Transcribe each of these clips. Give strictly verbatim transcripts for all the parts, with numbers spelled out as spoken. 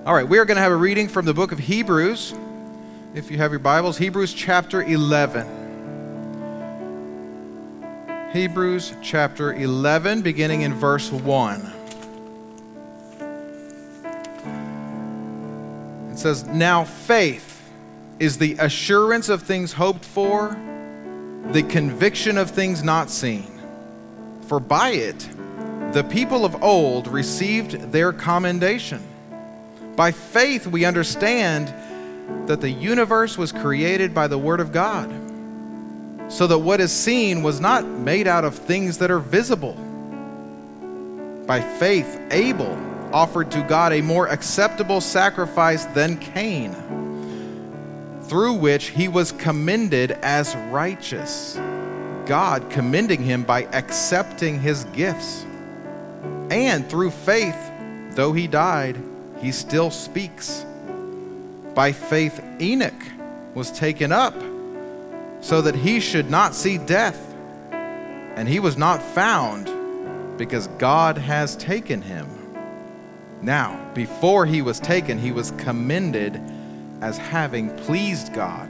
All right, we are going to have a reading from the book of Hebrews. If you have your Bibles, Hebrews chapter eleven. Hebrews chapter eleven, beginning in verse one. It says, "Now faith is the assurance of things hoped for, the conviction of things not seen. For by it the people of old received their commendation. By faith we understand that the universe was created by the word of God, so that what is seen was not made out of things that are visible. By faith Abel offered to God a more acceptable sacrifice than Cain, through which he was commended as righteous, God commending him by accepting his gifts. And through faith, though he died, he still speaks. By faith Enoch was taken up, so that he should not see death, and he was not found, because God has taken him. Now, before he was taken, he was commended as having pleased God."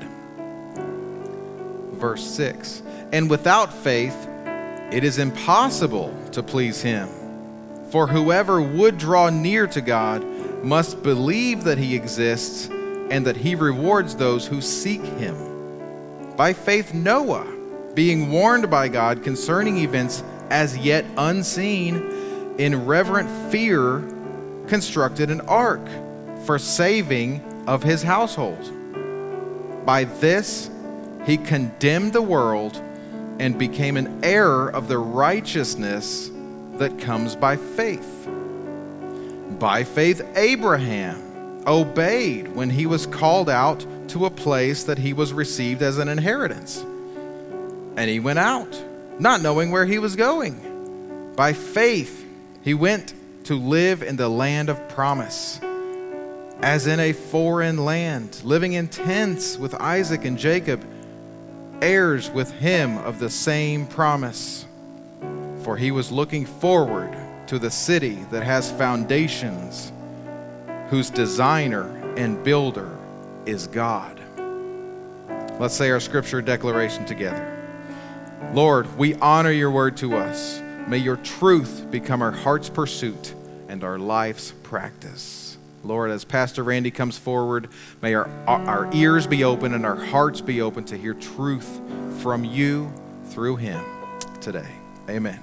Verse six, "And without faith it is impossible to please him. For whoever would draw near to God must believe that he exists and that he rewards those who seek him. By faith Noah, being warned by God concerning events as yet unseen, in reverent fear constructed an ark for saving of his household. By this he condemned the world and became an heir of the righteousness that comes by faith. By faith Abraham obeyed when he was called out to a place that he was received as an inheritance. And he went out, not knowing where he was going. By faith he went to live in the land of promise, as in a foreign land, living in tents with Isaac and Jacob, heirs with him of the same promise. For he was looking forward to the city that has foundations, whose designer and builder is God." Let's say our scripture declaration together. Lord, we honor your word to us. May your truth become our heart's pursuit and our life's practice. Lord, as Pastor Randy comes forward, may our, our ears be open and our hearts be open to hear truth from you through him today. Amen.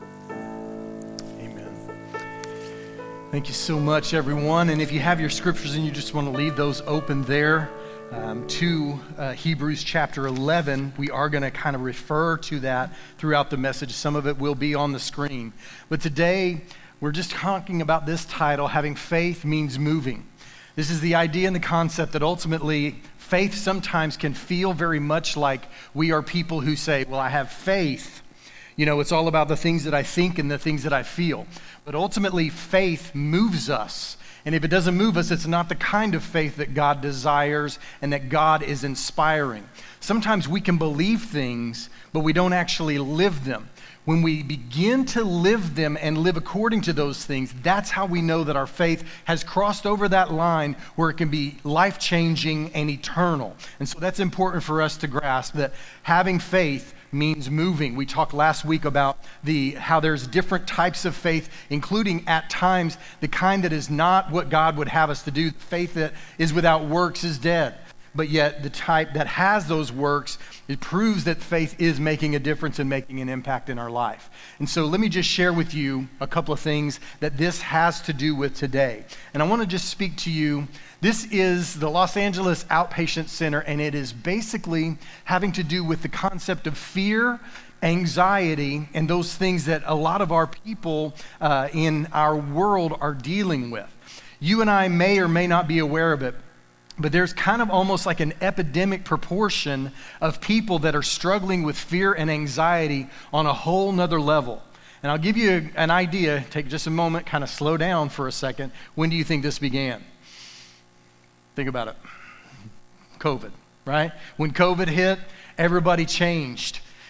Thank you so much, everyone. And if you have your scriptures and you just want to leave those open there um, to uh, Hebrews chapter eleven, we are going to kind of refer to that throughout the message. Some of it will be on the screen. But today, we're just talking about this title, Having Faith Means Moving. This is the idea and the concept that ultimately faith sometimes can feel very much like we are people who say, well, I have faith. You know, it's all about the things that I think and the things that I feel. But ultimately, faith moves us. And if it doesn't move us, it's not the kind of faith that God desires and that God is inspiring. Sometimes we can believe things, but we don't actually live them. When we begin to live them and live according to those things, that's how we know that our faith has crossed over that line where it can be life-changing and eternal. And so that's important for us to grasp, that having faith means moving. We talked last week about the how there's different types of faith, including at times the kind that is not what God would have us to do. Faith that is without works is dead. But yet the type that has those works, it proves that faith is making a difference and making an impact in our life. And so let me just share with you a couple of things that this has to do with today. And I want to just speak to you. This is the Los Angeles Outpatient Center, and it is basically having to do with the concept of fear, anxiety, and those things that a lot of our people uh, in our world are dealing with. You and I may or may not be aware of it, but there's kind of almost like an epidemic proportion of people that are struggling with fear and anxiety on a whole nother level. And I'll give you an idea. Take just a moment, kind of slow down for a second. When do you think this began? Think about it. COVID, right? When COVID hit, everybody changed.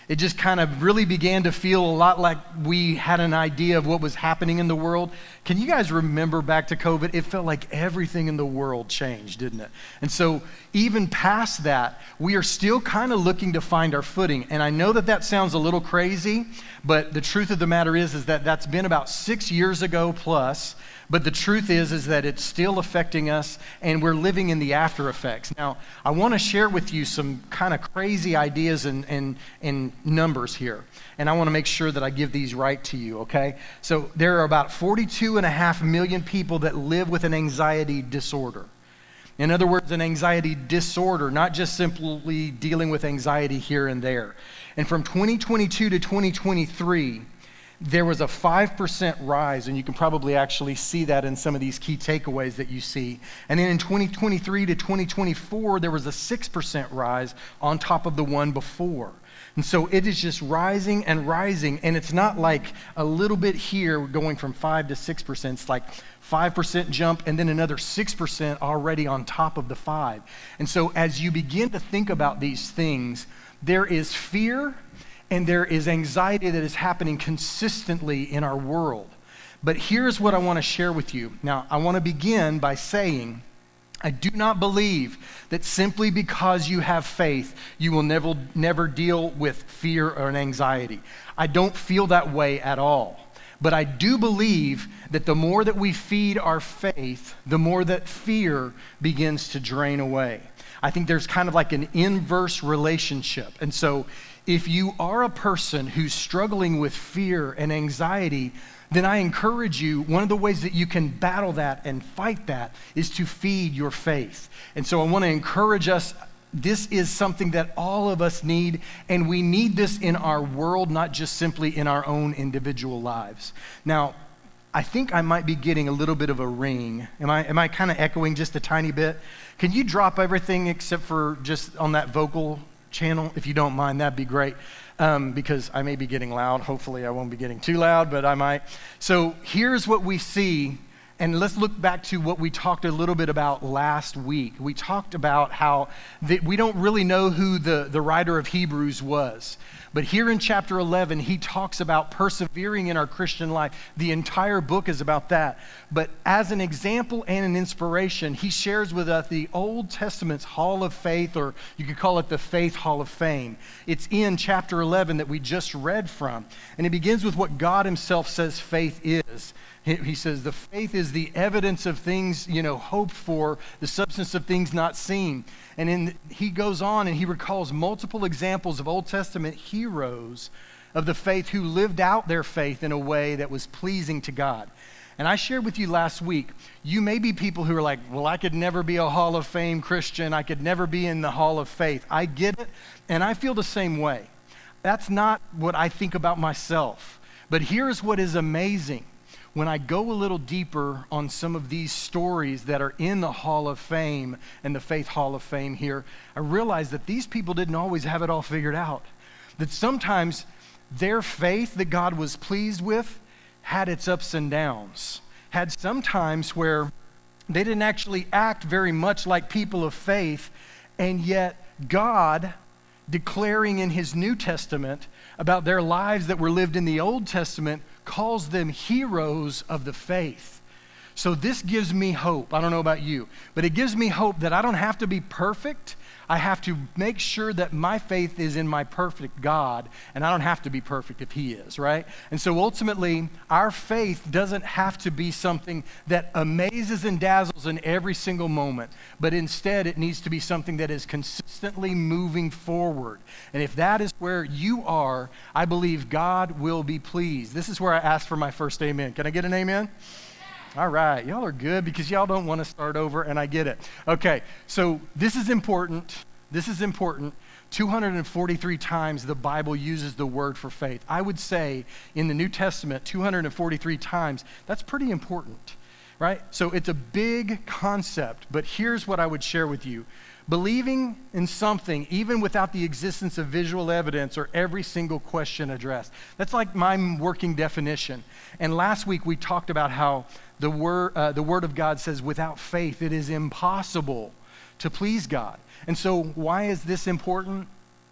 it just kind of really began to feel a lot like we had an idea of what was happening in the world. Can you guys remember back to COVID? It felt like everything in the world changed, didn't it? And so even past that, we are still kind of looking to find our footing. And I know that that sounds a little crazy, but the truth of the matter is, is that that's been about six years ago plus. But the truth is, is that it's still affecting us, and we're living in the after effects. Now, I want to share with you some kind of crazy ideas and, and, and numbers here. And I want to make sure that I give these right to you, okay? So there are about forty-two and a half million people that live with an anxiety disorder. In other words, an anxiety disorder, not just simply dealing with anxiety here and there. And from twenty twenty-two to twenty twenty-three, there was a five percent rise, and you can probably actually see that in some of these key takeaways that you see. And then in twenty twenty-three to twenty twenty-four, there was a six percent rise on top of the one before. And so it is just rising and rising, and it's not like a little bit here going from five to six percent. It's like five percent jump and then another six percent already on top of the five. And so as you begin to think about these things, there is fear and there is anxiety that is happening consistently in our world. But here's what I want to share with you. Now, I want to begin by saying, I do not believe that simply because you have faith, you will never, never deal with fear or an anxiety. I don't feel that way at all. But I do believe that the more that we feed our faith, the more that fear begins to drain away. I think there's kind of like an inverse relationship. And so if you are a person who's struggling with fear and anxiety, then I encourage you, one of the ways that you can battle that and fight that is to feed your faith. And so I want to encourage us, this is something that all of us need, and we need this in our world, not just simply in our own individual lives. Now, I think I might be getting a little bit of a ring. Am I, am I kind of echoing just a tiny bit? Can you drop everything except for just on that vocal channel? If you don't mind, that'd be great. Um, because I may be getting loud. Hopefully I won't be getting too loud, but I might. So here's what we see. And let's look back to what we talked a little bit about last week. We talked about how that we don't really know who the, the writer of Hebrews was. But here in chapter eleven, he talks about persevering in our Christian life. The entire book is about that. But as an example and an inspiration, he shares with us the Old Testament's Hall of Faith, or you could call it the Faith Hall of Fame. It's in chapter eleven that we just read from. And it begins with what God himself says faith is. He says, the faith is the evidence of things, you know, hoped for, the substance of things not seen. And in, he goes on and he recalls multiple examples of Old Testament heroes of the faith who lived out their faith in a way that was pleasing to God. And I shared with you last week, you may be people who are like, well, I could never be a Hall of Fame Christian. I could never be in the Hall of Faith. I get it, and I feel the same way. That's not what I think about myself. But here's what is amazing. When I go a little deeper on some of these stories that are in the Hall of Fame and the Faith Hall of Fame here, I realize that these people didn't always have it all figured out. That sometimes their faith that God was pleased with had its ups and downs. Had some times where they didn't actually act very much like people of faith, and yet God, declaring in his New Testament about their lives that were lived in the Old Testament, calls them heroes of the faith. So this gives me hope. I don't know about you, but it gives me hope that I don't have to be perfect. I have to make sure that my faith is in my perfect God, and I don't have to be perfect if he is, right? And so ultimately, our faith doesn't have to be something that amazes and dazzles in every single moment, but instead it needs to be something that is consistently moving forward. And if that is where you are, I believe God will be pleased. This is where I ask for my first amen. Can I get an amen? All right, y'all are good because y'all don't want to start over, and I get it. Okay, so this is important. This is important. two hundred forty-three times the Bible uses the word for faith. I would say in the New Testament, two hundred forty-three times, that's pretty important, right? So it's a big concept, but here's what I would share with you. Believing in something, even without the existence of visual evidence or every single question addressed. That's like my working definition. And last week we talked about how the word, uh, the word of God says without faith it is impossible to please God. And so why is this important?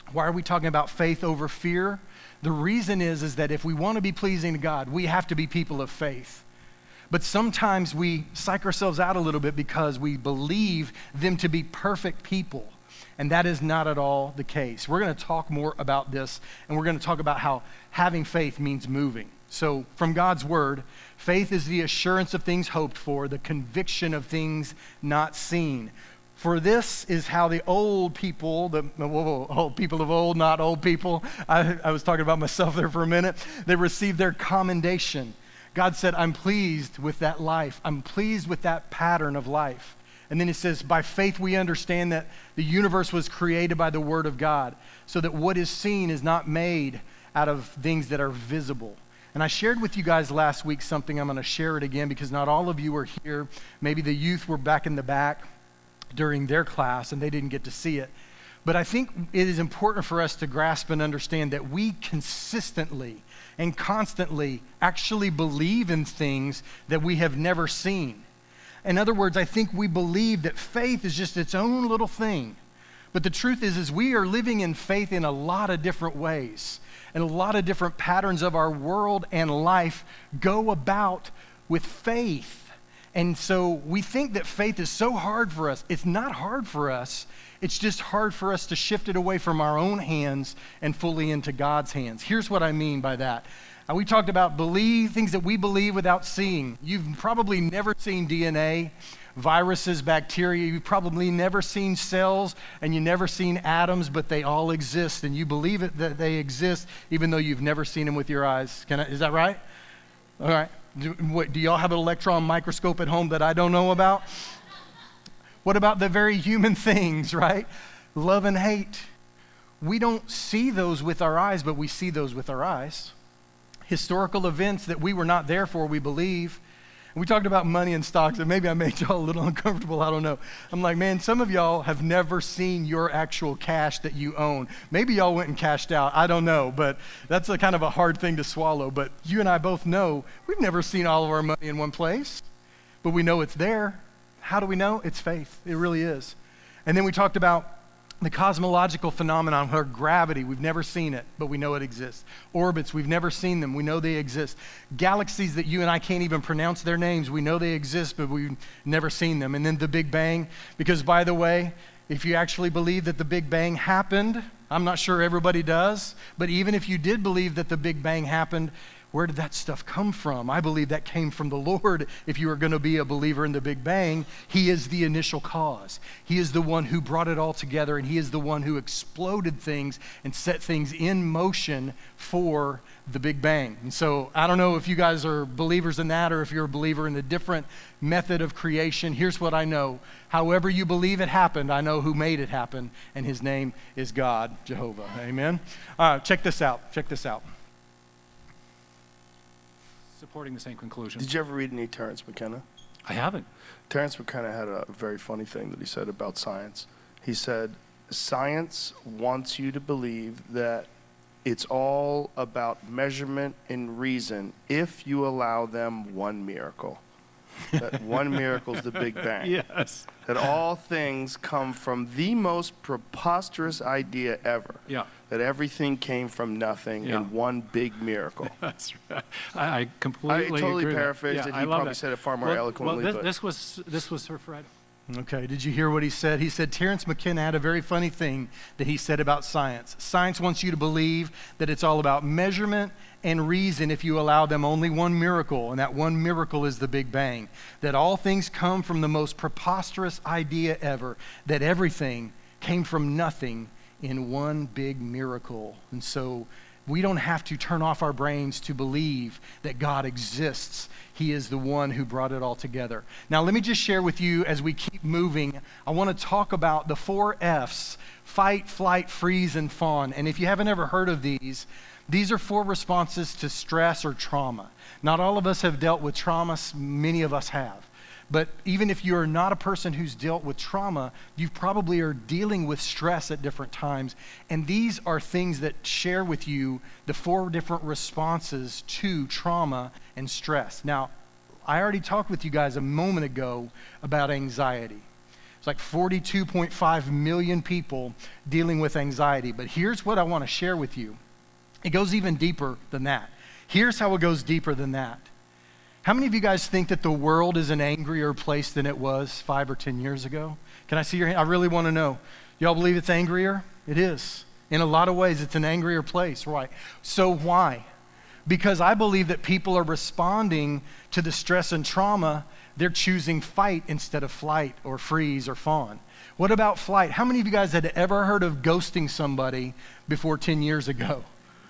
Why are we talking about faith over fear? The reason is, is that if we want to be pleasing to God, we have to be people of faith. But sometimes we psych ourselves out a little bit because we believe them to be perfect people. And that is not at all the case. We're going to talk more about this, and we're going to talk about how having faith means moving. So from God's word, faith is the assurance of things hoped for, the conviction of things not seen. For this is how the old people, the whoa, whoa, old people of old, not old people. I, I was talking about myself there for a minute. They received their commendation. God said, I'm pleased with that life. I'm pleased with that pattern of life. And then he says, by faith we understand that the universe was created by the word of God, so that what is seen is not made out of things that are visible. And I shared with you guys last week something. I'm going to share it again because not all of you were here. Maybe the youth were back in the back during their class and they didn't get to see it. But I think it is important for us to grasp and understand that we consistently and constantly actually believe in things that we have never seen. In other words, I think we believe that faith is just its own little thing. But the truth is, is we are living in faith in a lot of different ways. And a lot of different patterns of our world and life go about with faith. And so we think that faith is so hard for us. It's not hard for us. It's just hard for us to shift it away from our own hands and fully into God's hands. Here's what I mean by that. Uh, we talked about believe, things that we believe without seeing. You've probably never seen D N A, viruses, bacteria. You've probably never seen cells, and you've never seen atoms, but they all exist, and you believe it that they exist even though you've never seen them with your eyes. Can I, is that right? All right. Do, what, do y'all have an electron microscope at home that I don't know about? What about the very human things, right? Love and hate. We don't see those with our eyes, but we see those with our eyes. Historical events that we were not there for, we believe. And we talked about money and stocks, and maybe I made y'all a little uncomfortable, I don't know. I'm like, man, some of y'all have never seen your actual cash that you own. Maybe y'all went and cashed out, I don't know, but that's a kind of a hard thing to swallow. But you and I both know we've never seen all of our money in one place, but we know it's there. How do we know? It's faith. It really is. And then we talked about the cosmological phenomenon, or gravity. We've never seen it, but we know it exists. Orbits, we've never seen them. We know they exist. Galaxies that you and I can't even pronounce their names. We know they exist, but we've never seen them. And then the Big Bang, because by the way, if you actually believe that the Big Bang happened, I'm not sure everybody does, but even if you did believe that the Big Bang happened, where did that stuff come from? I believe that came from the Lord. If you are going to be a believer in the Big Bang, He is the initial cause. He is the one who brought it all together, and He is the one who exploded things and set things in motion for the Big Bang. And so I don't know if you guys are believers in that or if you're a believer in a different method of creation. Here's what I know. However you believe it happened, I know who made it happen, and His name is God, Jehovah. Amen? Uh, check this out. Check this out. Supporting the same conclusion. Did you ever read any Terence McKenna? I haven't. Terence McKenna had a very funny thing that he said about science. He said, science wants you to believe that it's all about measurement and reason if you allow them one miracle. That one miracle is the Big Bang. Yes. That all things come from the most preposterous idea ever. Yeah. That everything came from nothing Yeah. in one big miracle. That's right. I, I completely I totally agree with that. paraphrased Yeah, it. I He love probably that. said it far more well, eloquently. Well, this, but this was this was for Fred. Okay, did you hear what he said? He said Terence McKenna had a very funny thing that he said about science. Science wants you to believe that it's all about measurement and reason if you allow them only one miracle, and that one miracle is the Big Bang. That all things come from the most preposterous idea ever, that everything came from nothing in one big miracle. And so we don't have to turn off our brains to believe that God exists. He is the one who brought it all together. Now, let me just share with you as we keep moving, I want to talk about the four F's, fight, flight, freeze, and fawn. And if you haven't ever heard of these, these are four responses to stress or trauma. Not all of us have dealt with trauma, many of us have. But even if you're not a person who's dealt with trauma, you probably are dealing with stress at different times. And these are things that share with you the four different responses to trauma and stress. Now, I already talked with you guys a moment ago about anxiety. like forty-two point five million people dealing with anxiety. But here's what I want to share with you. It goes even deeper than that. Here's how it goes deeper than that. How many of you guys think that the world is an angrier place than it was five or ten years ago? Can I see your hand? I really want to know. Y'all believe it's angrier? It is. In a lot of ways, it's an angrier place, right? So why? Because I believe that people are responding to the stress and trauma. They're choosing fight instead of flight or freeze or fawn. What about flight? How many of you guys had ever heard of ghosting somebody before ten years ago?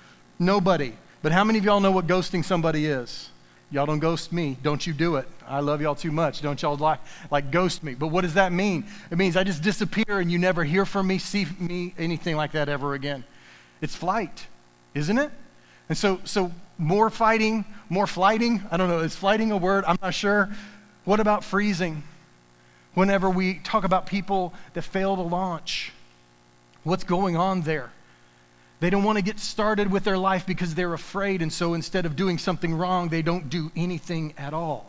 Nobody. But how many of y'all know what ghosting somebody is? Y'all don't ghost me. Don't you do it. I love y'all too much. Don't y'all like, like ghost me. But what does that mean? It means I just disappear and you never hear from me, see me, anything like that ever again. It's flight, isn't it? And so, so more fighting, more flighting. I don't know. Is flighting a word? I'm not sure. What about freezing? Whenever we talk about people that fail to launch, what's going on there? They don't want to get started with their life because they're afraid, and so instead of doing something wrong, they don't do anything at all.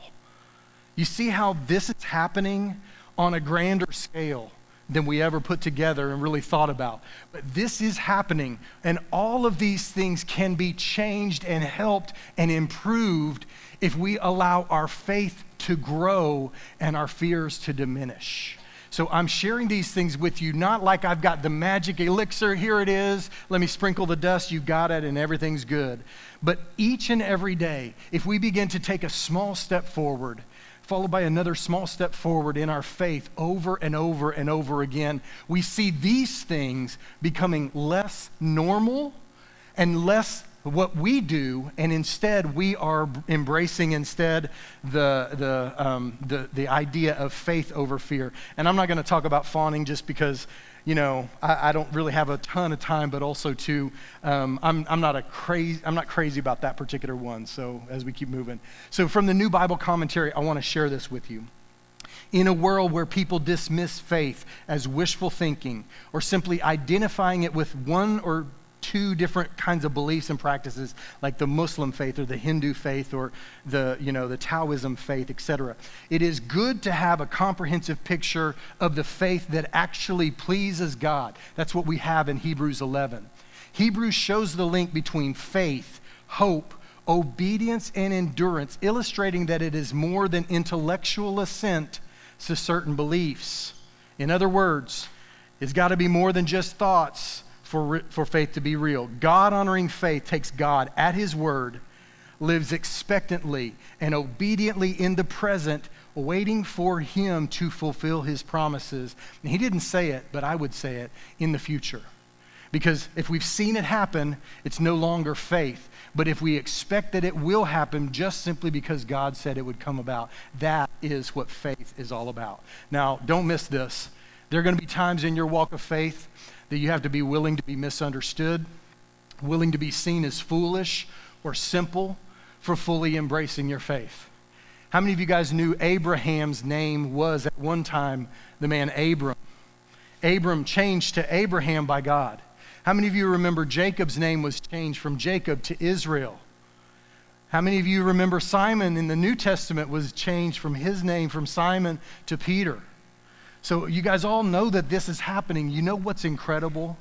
You see how this is happening on a grander scale than we ever put together and really thought about. But this is happening, and all of these things can be changed and helped and improved if we allow our faith to grow and our fears to diminish. So I'm sharing these things with you, not like I've got the magic elixir, here it is, let me sprinkle the dust, you got it, and everything's good. But each and every day, if we begin to take a small step forward, followed by another small step forward in our faith over and over and over again, we see these things becoming less normal and less what we do, and instead we are embracing instead the the um, the the idea of faith over fear. And I'm not going to talk about fawning just because, you know, I, I don't really have a ton of time, but also too, um, I'm I'm not a crazy I'm not crazy about that particular one. So as we keep moving, so from the New Bible Commentary, I want to share this with you. In a world where people dismiss faith as wishful thinking or simply identifying it with one or two different kinds of beliefs and practices, like the Muslim faith or the Hindu faith or the, you know, the Taoism faith, et cetera. It is good to have a comprehensive picture of the faith that actually pleases God. That's what we have in Hebrews eleven. Hebrews shows the link between faith, hope, obedience, and endurance, illustrating that it is more than intellectual assent to certain beliefs. In other words, it's got to be more than just thoughts For, for faith to be real. God-honoring faith takes God at his word, lives expectantly and obediently in the present, waiting for him to fulfill his promises. And he didn't say it, but I would say it, in the future. Because if we've seen it happen, it's no longer faith. But if we expect that it will happen just simply because God said it would come about, that is what faith is all about. Now, don't miss this. There are going to be times in your walk of faith that you have to be willing to be misunderstood, willing to be seen as foolish or simple for fully embracing your faith. How many of you guys knew Abraham's name was at one time the man Abram? Abram changed to Abraham by God. How many of you remember Jacob's name was changed from Jacob to Israel? How many of you remember Simon in the New Testament was changed from his name from Simon to Peter? So you guys all know that this is happening. You know what's incredible?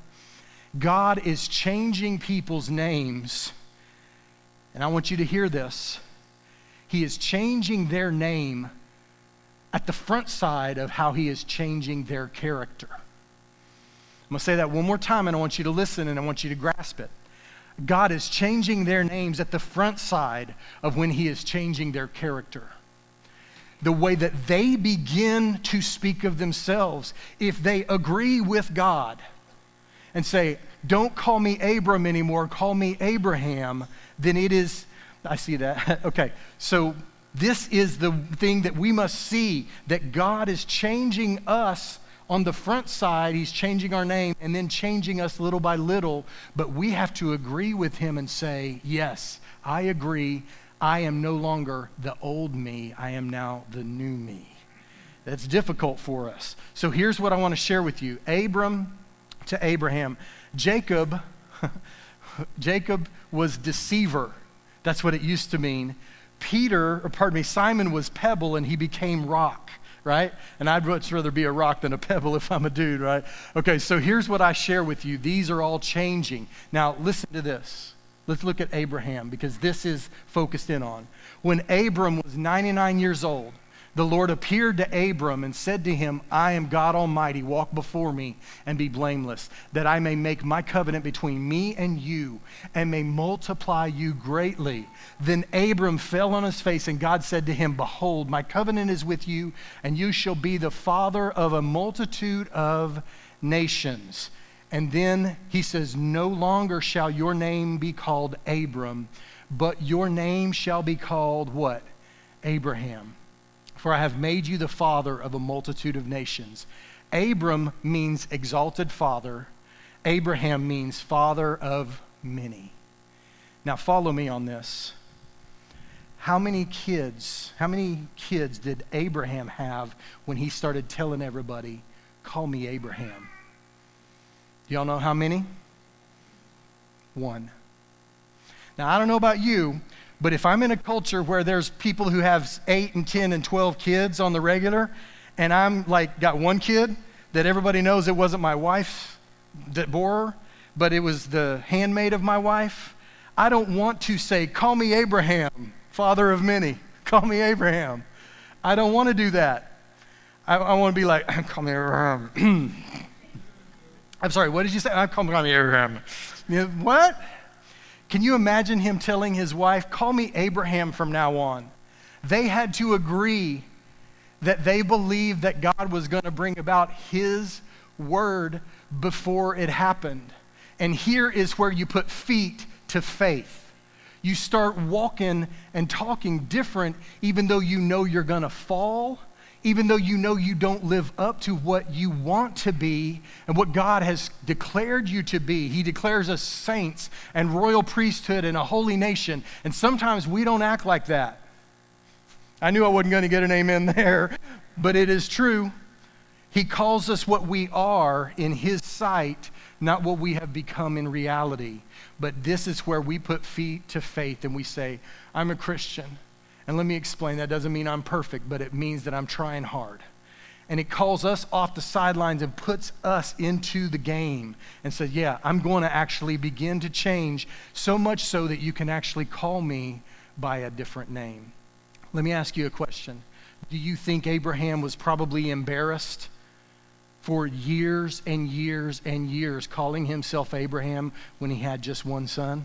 God is changing people's names. And I want you to hear this. He is changing their name at the front side of how he is changing their character. I'm going to say that one more time, and I want you to listen, and I want you to grasp it. God is changing their names at the front side of when he is changing their character. The way that they begin to speak of themselves, if they agree with God and say, don't call me Abram anymore, call me Abraham, then it is, I see that. Okay, so this is the thing that we must see, that God is changing us on the front side. He's changing our name and then changing us little by little, but we have to agree with him and say, yes, I agree. I am no longer the old me. I am now the new me. That's difficult for us. So here's what I want to share with you. Abram to Abraham. Jacob, Jacob was deceiver. That's what it used to mean. Peter, or pardon me, Simon was pebble and he became rock, right? And I'd much rather be a rock than a pebble if I'm a dude, right? Okay, so here's what I share with you. These are all changing. Now, listen to this. Let's look at Abraham, because this is focused in on. When Abram was ninety-nine years old, the Lord appeared to Abram and said to him, I am God Almighty, walk before me and be blameless, that I may make my covenant between me and you and may multiply you greatly. Then Abram fell on his face, and God said to him, behold, my covenant is with you, and you shall be the father of a multitude of nations. And then he says, no longer shall your name be called Abram, but your name shall be called what? Abraham. For I have made you the father of a multitude of nations. Abram means exalted father. Abraham means father of many. Now follow me on this. How many kids, how many kids did Abraham have when he started telling everybody, call me Abraham? Y'all know how many? One. Now I don't know about you, but if I'm in a culture where there's people who have eight and ten and twelve kids on the regular, and I'm like got one kid that everybody knows it wasn't my wife that bore her, but it was the handmaid of my wife, I don't want to say, call me Abraham, father of many. Call me Abraham. I don't want to do that. I, I want to be like, call me Abraham. I'm sorry, what did you say? I call me Abraham. You know, what? Can you imagine him telling his wife, call me Abraham from now on? They had to agree that they believed that God was going to bring about his word before it happened. And here is where you put feet to faith. You start walking and talking different, even though you know you're going to fall, even though you know you don't live up to what you want to be and what God has declared you to be. He declares us saints and royal priesthood and a holy nation. And sometimes we don't act like that. I knew I wasn't going to get an amen there, but it is true. He calls us what we are in his sight, not what we have become in reality. But this is where we put feet to faith and we say, I'm a Christian. And let me explain, that doesn't mean I'm perfect, but it means that I'm trying hard. And it calls us off the sidelines and puts us into the game and says, yeah, I'm going to actually begin to change, so much so that you can actually call me by a different name. Let me ask you a question. Do you think Abraham was probably embarrassed for years and years and years calling himself Abraham when he had just one son?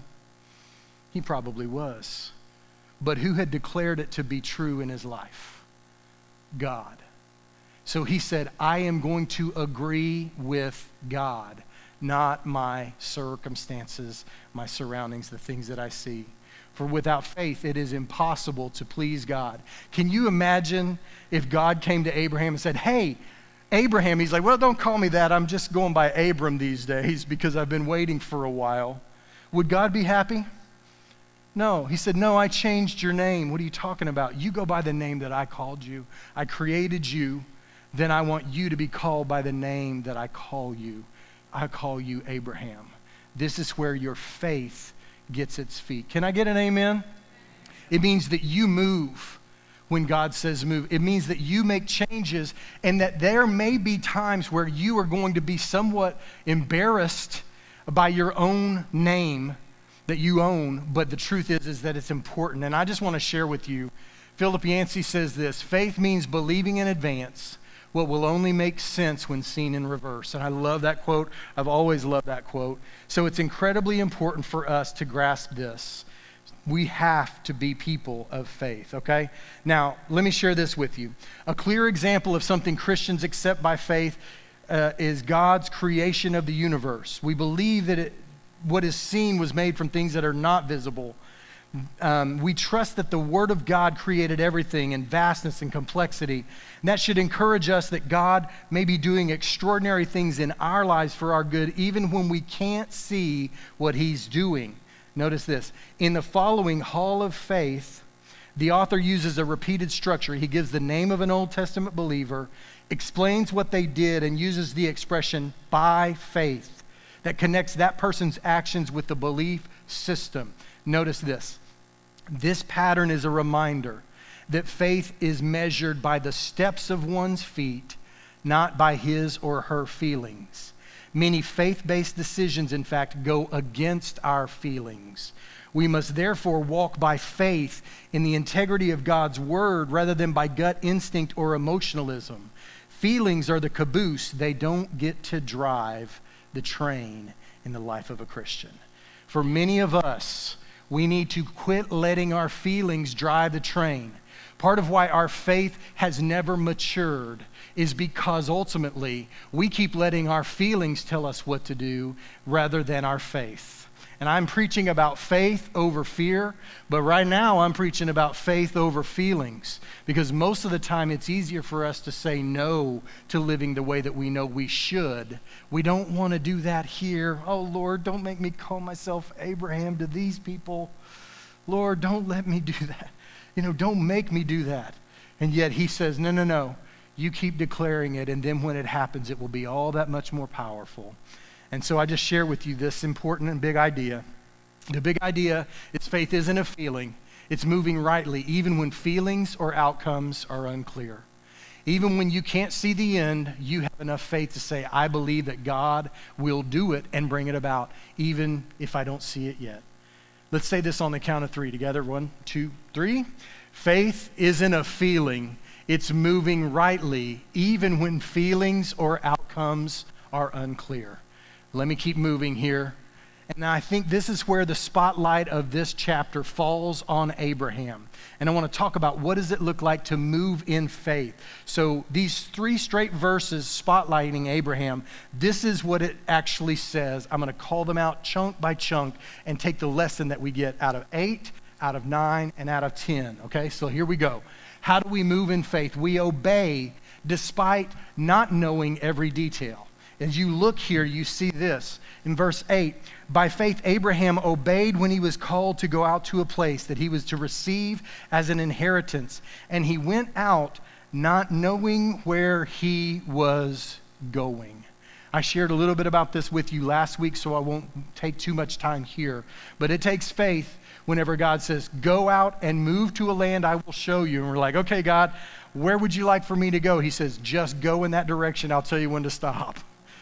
He probably was. But who had declared it to be true in his life? God. So he said, I am going to agree with God, not my circumstances, my surroundings, the things that I see. For without faith, it is impossible to please God. Can you imagine if God came to Abraham and said, hey, Abraham, he's like, well, don't call me that. I'm just going by Abram these days because I've been waiting for a while. Would God be happy? No. He said, no, I changed your name. What are you talking about? You go by the name that I called you. I created you. Then I want you to be called by the name that I call you. I call you Abraham. This is where your faith gets its feet. Can I get an amen? It means that you move when God says move. It means that you make changes and that there may be times where you are going to be somewhat embarrassed by your own name that you own, but the truth is, is that it's important. And I just want to share with you, Philip Yancey says this, faith means believing in advance what will only make sense when seen in reverse. And I love that quote. I've always loved that quote. So it's incredibly important for us to grasp this. We have to be people of faith, okay? Now, let me share this with you. A clear example of something Christians accept by faith uh, is God's creation of the universe. We believe that it, what is seen was made from things that are not visible. Um, we trust that the Word of God created everything in vastness and complexity. And that should encourage us that God may be doing extraordinary things in our lives for our good, even when we can't see what He's doing. Notice this. In the following Hall of Faith, the author uses a repeated structure. He gives the name of an Old Testament believer, explains what they did, and uses the expression by faith that connects that person's actions with the belief system. Notice this. This pattern is a reminder that faith is measured by the steps of one's feet, not by his or her feelings. Many faith-based decisions, in fact, go against our feelings. We must therefore walk by faith in the integrity of God's word rather than by gut instinct or emotionalism. Feelings are the caboose. They don't get to drive the train in the life of a Christian. For many of us, we need to quit letting our feelings drive the train. Part of why our faith has never matured is because ultimately we keep letting our feelings tell us what to do rather than our faith. And I'm preaching about faith over fear, but right now I'm preaching about faith over feelings, because most of the time it's easier for us to say no to living the way that we know we should. We don't want to do that here. Oh, Lord, don't make me call myself Abraham to these people. Lord, don't let me do that. You know, don't make me do that. And yet he says, no, no, no. You keep declaring it, and then when it happens, it will be all that much more powerful. And so I just share with you this important and big idea. The big idea is faith isn't a feeling. It's moving rightly, even when feelings or outcomes are unclear. Even when you can't see the end, you have enough faith to say, I believe that God will do it and bring it about, even if I don't see it yet. Let's say this on the count of three together. One, two, three. Faith isn't a feeling. It's moving rightly, even when feelings or outcomes are unclear. Let me keep moving here. And I think this is where the spotlight of this chapter falls on Abraham. And I want to talk about what does it look like to move in faith. So these three straight verses spotlighting Abraham, this is what it actually says. I'm going to call them out chunk by chunk and take the lesson that we get out of eight, out of nine, and out of ten. Okay, so here we go. How do we move in faith? We obey despite not knowing every detail. As you look here, you see this. In verse eight, by faith Abraham obeyed when he was called to go out to a place that he was to receive as an inheritance. And he went out not knowing where he was going. I shared a little bit about this with you last week, so I won't take too much time here. But it takes faith whenever God says, go out and move to a land I will show you. And we're like, okay, God, where would you like for me to go? He says, just go in that direction. I'll tell you when to stop.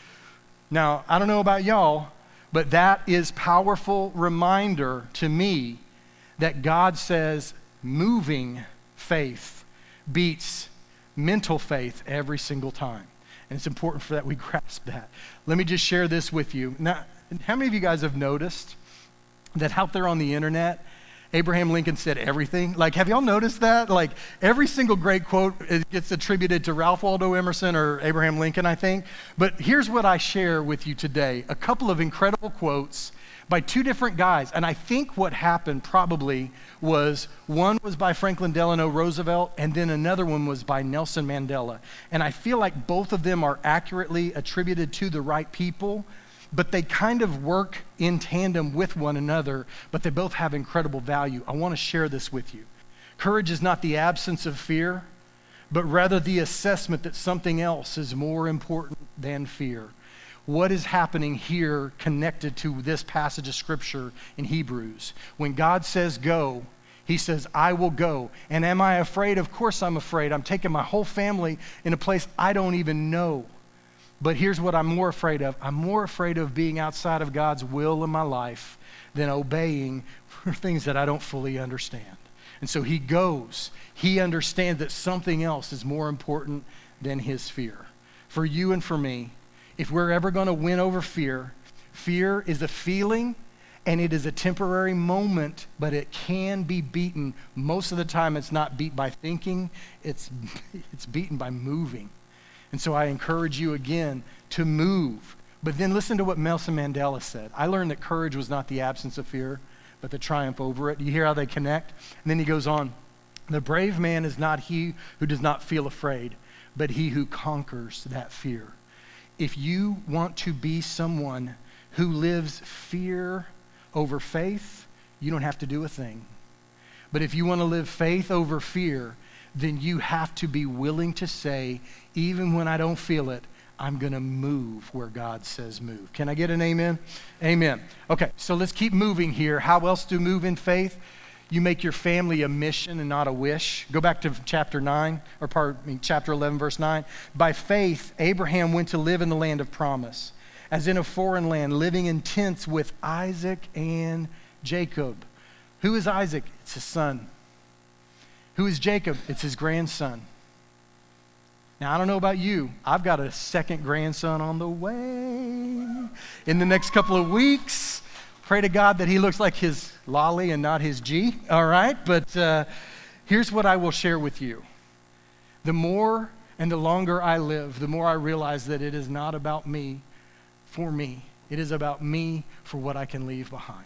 Now, I don't know about y'all, but that is powerful reminder to me that God says moving faith beats mental faith every single time. And it's important for that we grasp that. Let me just share this with you. Now, how many of you guys have noticed that out there on the internet, Abraham Lincoln said everything? Like, have y'all noticed that? Like, every single great quote it gets attributed to Ralph Waldo Emerson or Abraham Lincoln, I think. But here's what I share with you today. A couple of incredible quotes by two different guys. And I think what happened probably was one was by Franklin Delano Roosevelt, and then another one was by Nelson Mandela. And I feel like both of them are accurately attributed to the right people, but they kind of work in tandem with one another, but they both have incredible value. I want to share this with you. Courage is not the absence of fear, but rather the assessment that something else is more important than fear. What is happening here connected to this passage of scripture in Hebrews? When God says go, he says, I will go. And am I afraid? Of course I'm afraid. I'm taking my whole family in a place I don't even know. But here's what I'm more afraid of. I'm more afraid of being outside of God's will in my life than obeying for things that I don't fully understand. And so he goes. He understands that something else is more important than his fear. For you and for me, if we're ever going to win over fear, fear is a feeling and it is a temporary moment, but it can be beaten. Most of the time it's not beat by thinking, it's, it's beaten by moving. And so I encourage you again to move. But then listen to what Nelson Mandela said. I learned that courage was not the absence of fear, but the triumph over it. You hear how they connect? And then he goes on, the brave man is not he who does not feel afraid, but he who conquers that fear. If you want to be someone who lives fear over faith, you don't have to do a thing. But if you want to live faith over fear, then you have to be willing to say, even when I don't feel it, I'm going to move where God says move. Can I get an amen? Amen. Okay, so let's keep moving here. How else to move in faith? You make your family a mission and not a wish. Go back to chapter nine, or pardon me, chapter eleven, verse nine. By faith, Abraham went to live in the land of promise, as in a foreign land, living in tents with Isaac and Jacob. Who is Isaac? It's his son. Who is Jacob? It's his grandson. Now, I don't know about you. I've got a second grandson on the way in the next couple of weeks. Pray to God that he looks like his Lolly and not his G, all right? But uh, here's what I will share with you. The more and the longer I live, the more I realize that it is not about me for me. It is about me for what I can leave behind.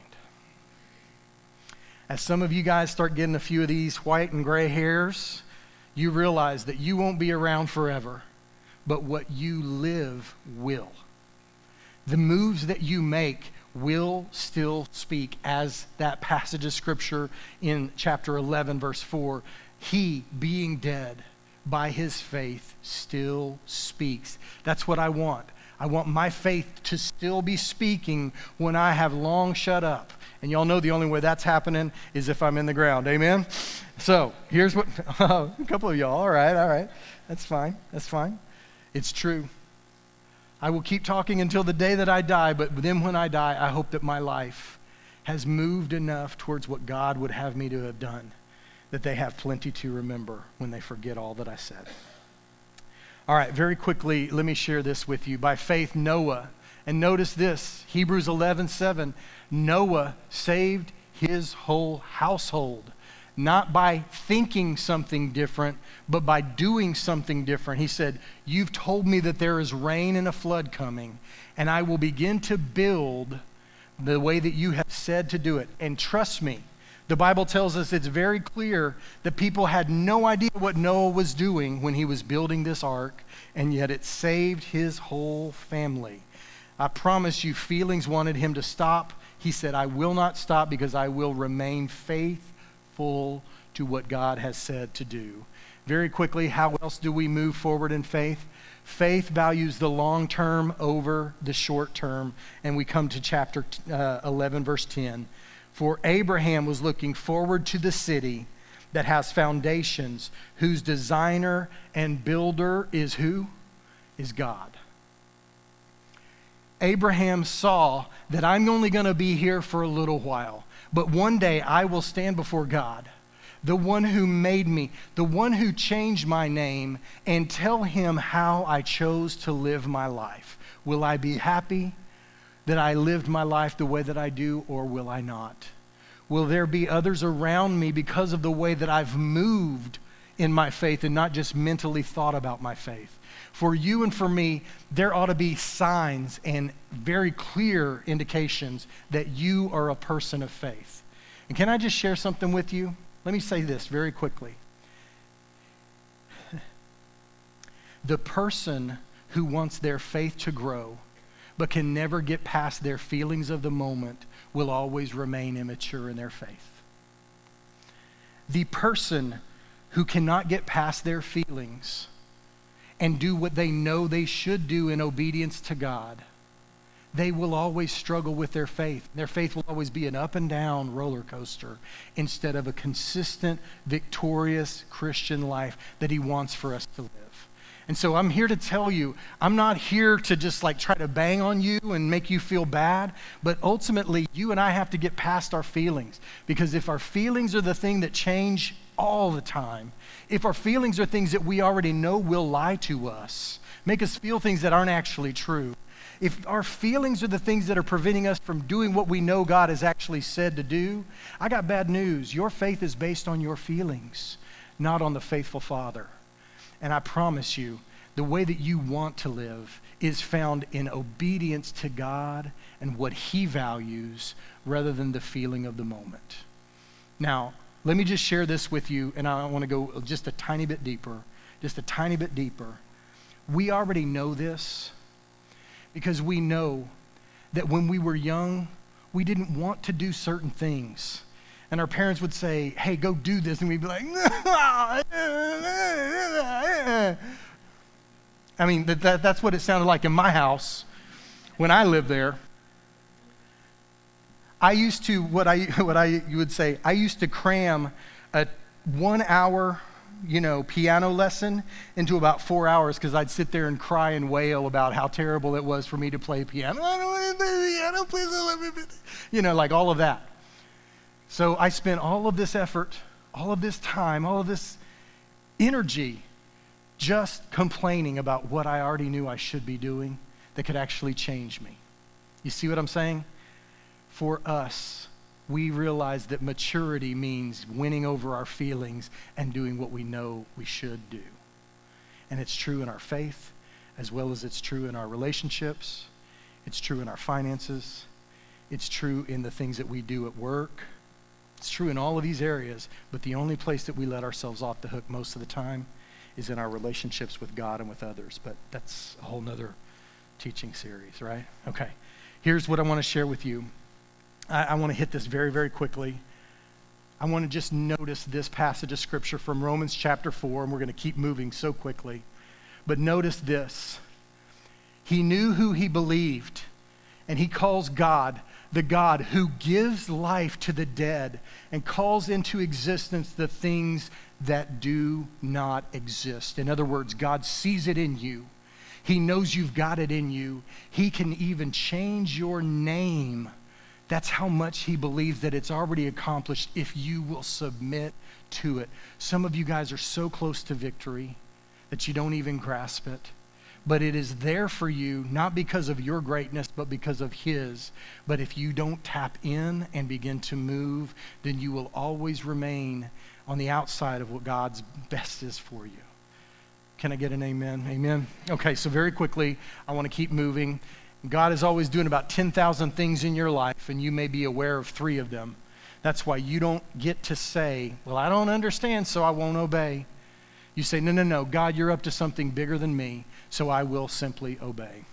As some of you guys start getting a few of these white and gray hairs, you realize that you won't be around forever, but what you live will. The moves that you make will still speak, as that passage of scripture in chapter eleven, verse four, he, being dead by his faith, still speaks. That's what I want. I want my faith to still be speaking when I have long shut up. And y'all know the only way that's happening is if I'm in the ground. Amen? So here's what, a couple of y'all, all right, all right. That's fine, that's fine. It's true. I will keep talking until the day that I die, but then when I die, I hope that my life has moved enough towards what God would have me to have done, that they have plenty to remember when they forget all that I said. All right, very quickly, let me share this with you. By faith, Noah, and notice this, Hebrews eleven seven, Noah saved his whole household, not by thinking something different, but by doing something different. He said, you've told me that there is rain and a flood coming, and I will begin to build the way that you have said to do it. And trust me, the Bible tells us it's very clear that people had no idea what Noah was doing when he was building this ark, and yet it saved his whole family. I promise you, feelings wanted him to stop. He said, I will not stop because I will remain faithful to what God has said to do. Very quickly, how else do we move forward in faith? Faith values the long term over the short term. And we come to chapter uh, eleven, verse ten. For Abraham was looking forward to the city that has foundations, whose designer and builder is who? Is God. Abraham saw that I'm only going to be here for a little while, but one day I will stand before God, the one who made me, the one who changed my name, and tell him how I chose to live my life. Will I be happy that I lived my life the way that I do, or will I not? Will there be others around me because of the way that I've moved in my faith and not just mentally thought about my faith? For you and for me, there ought to be signs and very clear indications that you are a person of faith. And can I just share something with you? Let me say this very quickly. The person who wants their faith to grow but can never get past their feelings of the moment will always remain immature in their faith. The person who cannot get past their feelings and do what they know they should do in obedience to God, they will always struggle with their faith. Their faith will always be an up and down roller coaster instead of a consistent, victorious Christian life that he wants for us to live. And so I'm here to tell you, I'm not here to just like try to bang on you and make you feel bad, but ultimately you and I have to get past our feelings, because if our feelings are the thing that change all the time, if our feelings are things that we already know will lie to us, make us feel things that aren't actually true, if our feelings are the things that are preventing us from doing what we know God has actually said to do, I got bad news. Your faith is based on your feelings, not on the faithful Father. And I promise you, the way that you want to live is found in obedience to God and what He values rather than the feeling of the moment. Now, let me just share this with you, and I want to go just a tiny bit deeper, just a tiny bit deeper. We already know this because we know that when we were young, we didn't want to do certain things. And our parents would say, hey, go do this. And we'd be like, I mean, that, that, that's what it sounded like in my house when I lived there. I used to, what I, what I you would say, I used to cram a one hour, you know, piano lesson into about four hours because I'd sit there and cry and wail about how terrible it was for me to play piano. I don't want to play piano, please don't let me play. You know, like all of that. So I spent all of this effort, all of this time, all of this energy just complaining about what I already knew I should be doing that could actually change me. You see what I'm saying? For us, we realize that maturity means winning over our feelings and doing what we know we should do. And it's true in our faith, as well as it's true in our relationships. It's true in our finances. It's true in the things that we do at work. It's true in all of these areas, but the only place that we let ourselves off the hook most of the time is in our relationships with God and with others. But that's a whole nother teaching series, right? Okay, here's what I want to share with you. I, I want to hit this very, very quickly. I want to just notice this passage of scripture from Romans chapter four, and we're going to keep moving so quickly. But notice this. He knew who he believed, and he calls God the God who gives life to the dead and calls into existence the things that do not exist. In other words, God sees it in you. He knows you've got it in you. He can even change your name. That's how much he believes that it's already accomplished if you will submit to it. Some of you guys are so close to victory that you don't even grasp it. But it is there for you, not because of your greatness, but because of his. But if you don't tap in and begin to move, then you will always remain on the outside of what God's best is for you. Can I get an amen? Amen? Okay, so very quickly, I want to keep moving. God is always doing about ten thousand things in your life, and you may be aware of three of them. That's why you don't get to say, well, I don't understand, so I won't obey. You say, no, no, no, God, you're up to something bigger than me, so I will simply obey.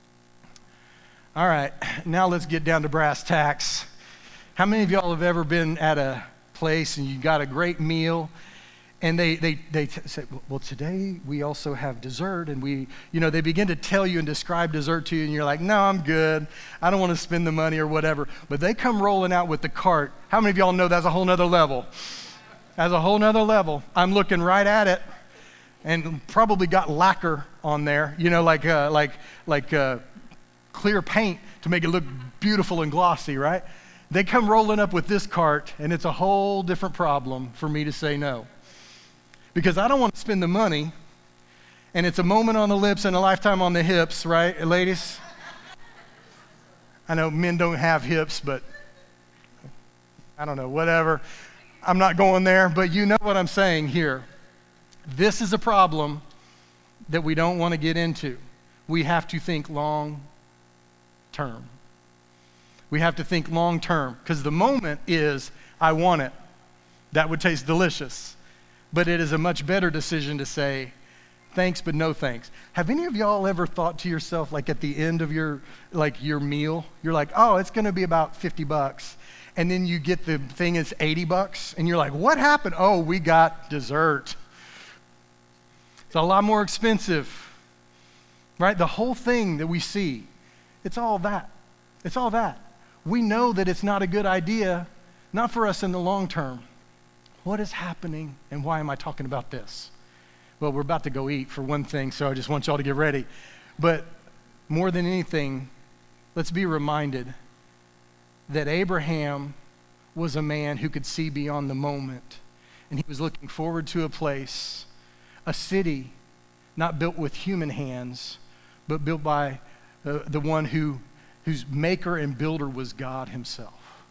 All right, now let's get down to brass tacks. How many of y'all have ever been at a place and you got a great meal, and they they they t- say, well, today we also have dessert, and we, you know, they begin to tell you and describe dessert to you, and you're like, no, I'm good. I don't want to spend the money or whatever. But they come rolling out with the cart. How many of y'all know that's a whole nother level? That's a whole nother level. I'm looking right at it, and probably got lacquer on there, you know, like uh, like like uh, clear paint to make it look beautiful and glossy, right? They come rolling up with this cart, and it's a whole different problem for me to say no. Because I don't want to spend the money, and it's a moment on the lips and a lifetime on the hips, right, ladies? I know men don't have hips, but I don't know, whatever. I'm not going there, but you know what I'm saying here. This is a problem that we don't want to get into. We have to think long term. We have to think long term, because the moment is, I want it. That would taste delicious. But it is a much better decision to say, thanks, but no thanks. Have any of y'all ever thought to yourself, like at the end of your like your meal, you're like, oh, it's going to be about fifty bucks. And then you get the thing is eighty bucks, and you're like, what happened? Oh, we got dessert. It's a lot more expensive, right? The whole thing that we see, it's all that. It's all that. We know that it's not a good idea, not for us in the long term. What is happening, and why am I talking about this? Well, we're about to go eat for one thing, so I just want y'all to get ready. But more than anything, let's be reminded that Abraham was a man who could see beyond the moment, and he was looking forward to a place, a city, not built with human hands, but built by uh, the one who, whose maker and builder was God himself.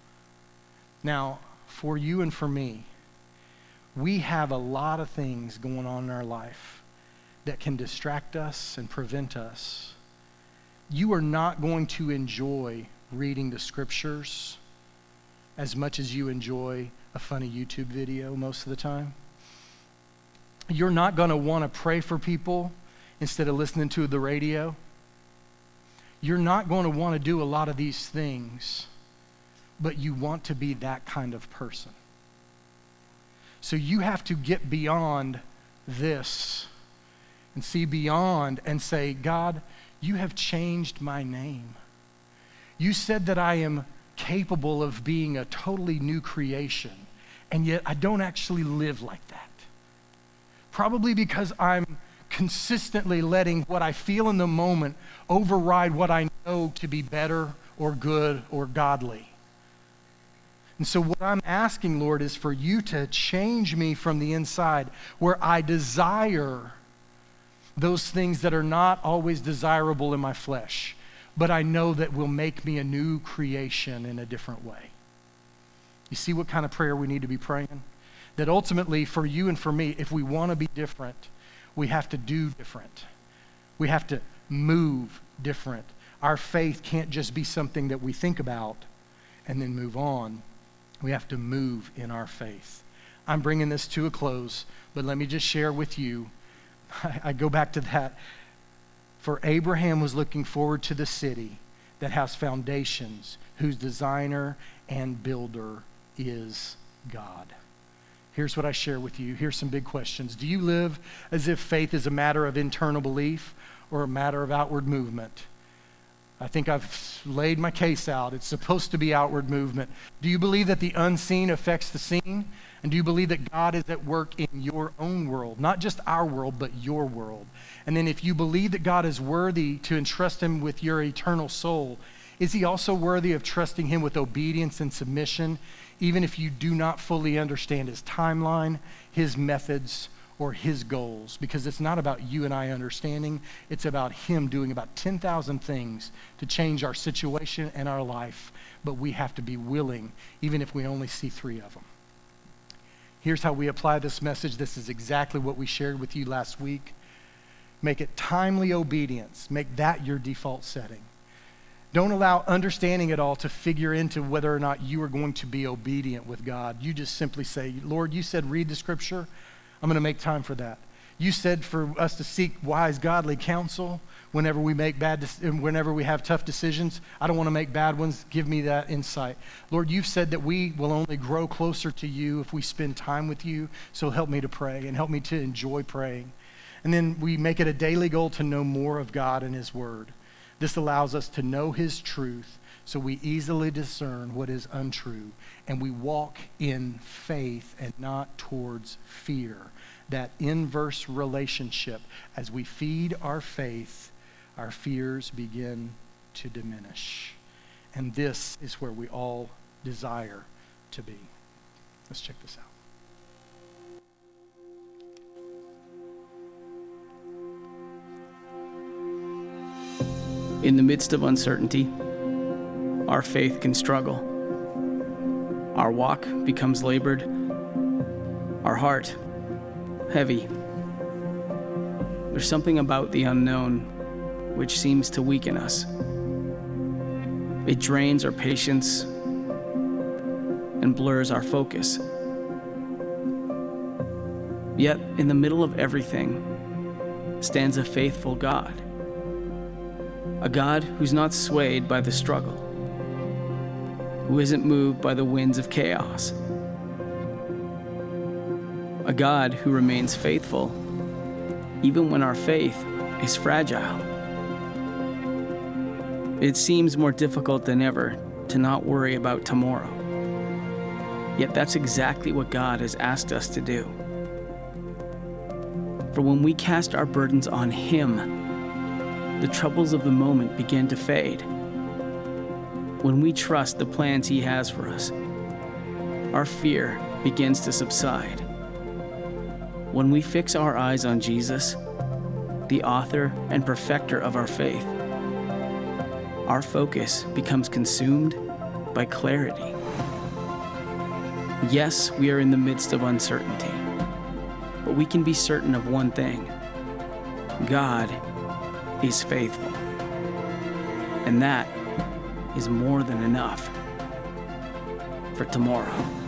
Now, for you and for me, we have a lot of things going on in our life that can distract us and prevent us. You are not going to enjoy reading the scriptures as much as you enjoy a funny YouTube video most of the time. You're not going to want to pray for people instead of listening to the radio. You're not going to want to do a lot of these things, but you want to be that kind of person. So you have to get beyond this and see beyond and say, God, you have changed my name. You said that I am capable of being a totally new creation, and yet I don't actually live like that. Probably because I'm consistently letting what I feel in the moment override what I know to be better or good or godly. And so what I'm asking, Lord, is for you to change me from the inside, where I desire those things that are not always desirable in my flesh, but I know that will make me a new creation in a different way. You see what kind of prayer we need to be praying? That ultimately, for you and for me, if we want to be different, we have to do different. We have to move different. Our faith can't just be something that we think about and then move on. We have to move in our faith. I'm bringing this to a close, but let me just share with you. I, I go back to that. For Abraham was looking forward to the city that has foundations, whose designer and builder is God. Here's what I share with you. Here's some big questions. Do you live as if faith is a matter of internal belief or a matter of outward movement? I think I've laid my case out. It's supposed to be outward movement. Do you believe that the unseen affects the seen? And do you believe that God is at work in your own world? Not just our world, but your world. And then if you believe that God is worthy to entrust him with your eternal soul, is he also worthy of trusting him with obedience and submission, even if you do not fully understand his timeline, his methods, or his goals? Because it's not about you and I understanding. It's about him doing about ten thousand things to change our situation and our life. But we have to be willing, even if we only see three of them. Here's how we apply this message. This is exactly what we shared with you last week. Make it timely obedience. Make that your default setting. Don't allow understanding it all to figure into whether or not you are going to be obedient with God. You just simply say, Lord, you said read the scripture. I'm going to make time for that. You said for us to seek wise, godly counsel whenever we make bad, whenever we have tough decisions. I don't want to make bad ones. Give me that insight. Lord, you've said that we will only grow closer to you if we spend time with you. So help me to pray and help me to enjoy praying. And then we make it a daily goal to know more of God and his word. This allows us to know his truth, so we easily discern what is untrue, and we walk in faith and not towards fear. That inverse relationship, as we feed our faith, our fears begin to diminish. And this is where we all desire to be. Let's check this out. In the midst of uncertainty, our faith can struggle. Our walk becomes labored, our heart heavy. There's something about the unknown which seems to weaken us. It drains our patience and blurs our focus. Yet, in the middle of everything stands a faithful God. A God who's not swayed by the struggle, who isn't moved by the winds of chaos. A God who remains faithful even when our faith is fragile. It seems more difficult than ever to not worry about tomorrow. Yet that's exactly what God has asked us to do. For when we cast our burdens on him, the troubles of the moment begin to fade. When we trust the plans he has for us, our fear begins to subside. When we fix our eyes on Jesus, the author and perfecter of our faith, our focus becomes consumed by clarity. Yes, we are in the midst of uncertainty, but we can be certain of one thing: God is faithful. And that is more than enough for tomorrow.